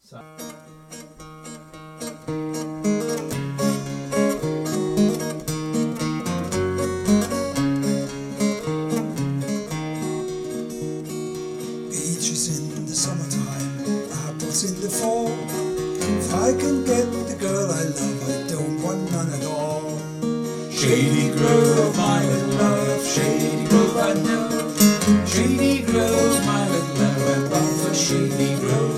So beaches in the summertime, apples in the fall. If I can get the girl I love, I don't want none at all. Shady Grove, my little love, Shady Grove, I know. Shady Grove, my little love, I'm bound for Shady Grove.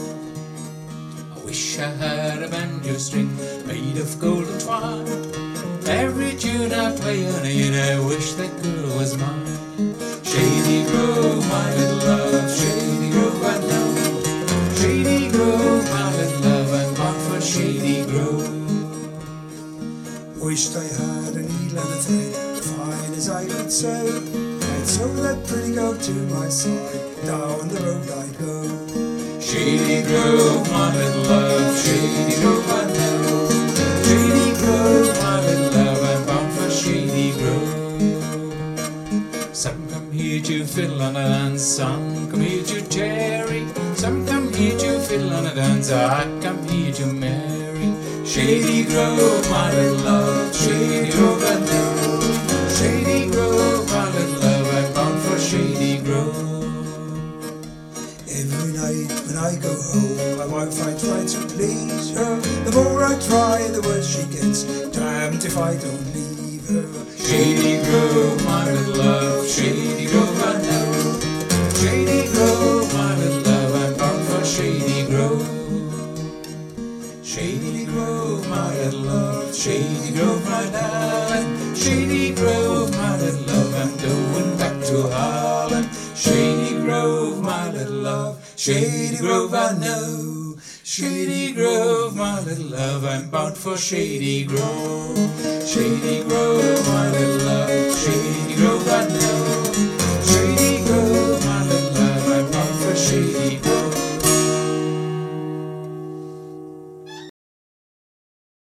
I wish I had a banjo string made of golden twine. Every tune I play on it, I wish that girl was mine. Shady Grove, my little love, Shady Grove, I know. Shady Grove, my little love, I'm bound for Shady Grove. Wished I had a needle and a thread, fine as I could sew. I'd sew that pretty girl to my side, down the road I'd go. Shady Grove, my little love, Shady Grove, I know. Shady Grove, my little love, I'm bound for Shady Grove. Some come here to fiddle on a dance, some come here to tarry. Some come here to fiddle on a dance, I come here to marry. Shady Grove, my little love, Shady Grove, I know. Shady Grove, my little love, I'm bound for Shady Grove. Every night when I go home, my wife I try to please her. The more I try, the worse she gets. Damned if I don't leave her. Shady Grove, my little love, Shady Grove, I know. Shady Grove, my little love, I'm bound for Shady Grove. Shady Grove, my little love, Shady Grove, my darling. Shady Grove, my little love, I'm going back to Holland. Shady Grove, my little love, Shady Grove, I know. Shady Grove, my little love, I'm bound for Shady Grove. Shady Grove, my little love,